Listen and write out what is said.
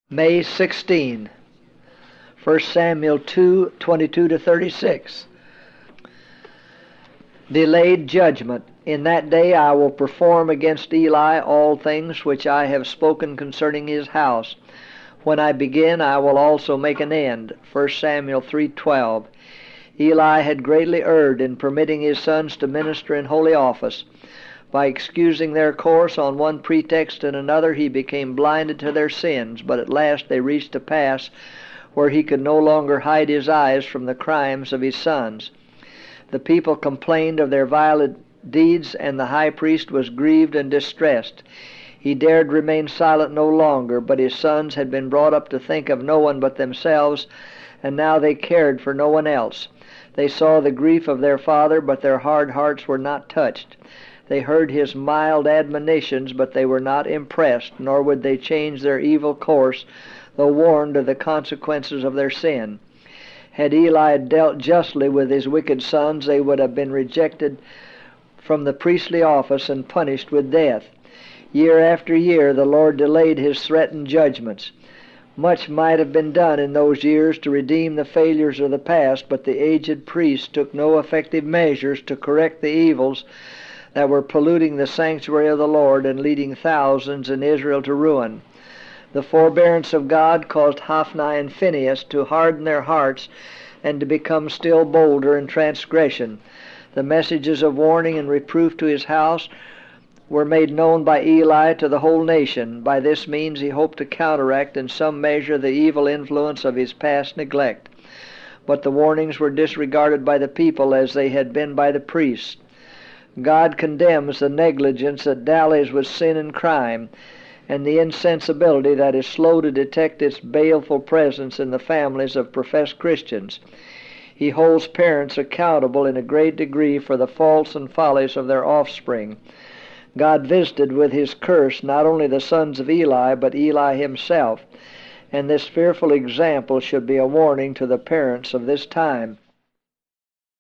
May 16, 1 Samuel 2:22-36. Delayed judgment. In that day I will perform against Eli all things which I have spoken concerning his house. When I begin, I will also make an end. 1 Samuel 3:12. Eli had greatly erred in permitting his sons to minister in holy office. By excusing their course on one pretext and another, he became blinded to their sins, but at last they reached a pass where he could no longer hide his eyes from the crimes of his sons. The people complained of their violent deeds, and the high priest was grieved and distressed. He dared remain silent no longer, but his sons had been brought up to think of no one but themselves, and now they cared for no one else. They saw the grief of their father, but their hard hearts were not touched. They heard his mild admonitions, but they were not impressed, nor would they change their evil course, though warned of the consequences of their sin. Had Eli dealt justly with his wicked sons, they would have been rejected from the priestly office and punished with death. Year after year the Lord delayed his threatened judgments. Much might have been done in those years to redeem the failures of the past, but the aged priests took no effective measures to correct the evils that were polluting the sanctuary of the Lord and leading thousands in Israel to ruin. The forbearance of God caused Hophni and Phinehas to harden their hearts and to become still bolder in transgression. The messages of warning and reproof to his house were made known by Eli to the whole nation. By this means he hoped to counteract in some measure the evil influence of his past neglect. But the warnings were disregarded by the people as they had been by the priests. God condemns the negligence that dallies with sin and crime, and the insensibility that is slow to detect its baleful presence in the families of professed Christians. He holds parents accountable in a great degree for the faults and follies of their offspring. God visited with his curse not only the sons of Eli, but Eli himself, and this fearful example should be a warning to the parents of this time.